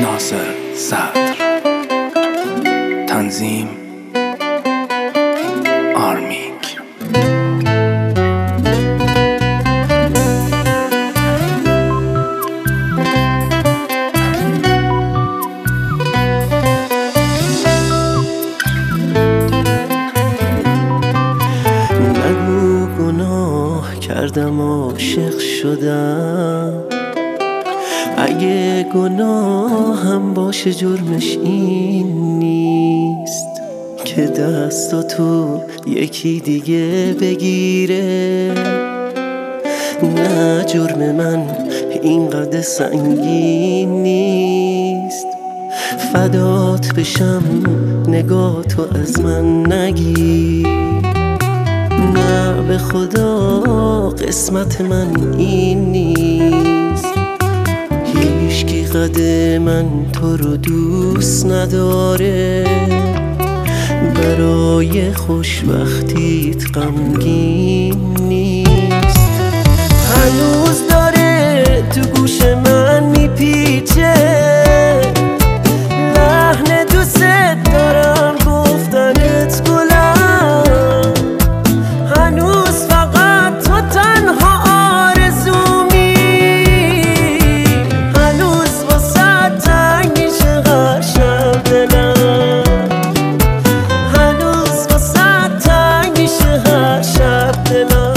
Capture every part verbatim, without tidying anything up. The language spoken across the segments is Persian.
ناصر صدر. تنظیم آرمیک. نگو گناه کردم عاشق شدم، اگه گناه هم باشه جرمش این نیست که دستاتو یکی دیگه بگیره. نه جرم من اینقدر سنگین نیست، فدات بشم نگاتو از من نگیر. نه به خدا قسمت من این نیست، هیچکی قد من تو رو دوست نداره. برای خوشبختیت غمگین نیست. هنوز داره تو گوش من میپیچه لحن دوست دارم گفتنت گلم. هنوز فقط تو تنها آرزومی، هنوز واسه تنگ میشه هر شب دلم. هنوز واسه تنگ میشه هر شب دلم.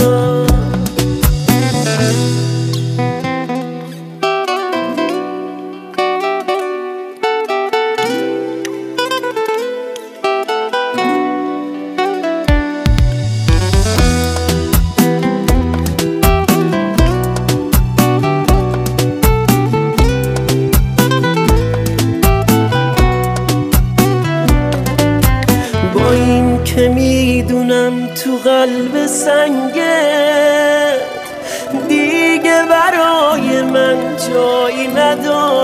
با این که میدونم تو قلب سنگت دیگه برای من جایی نداری،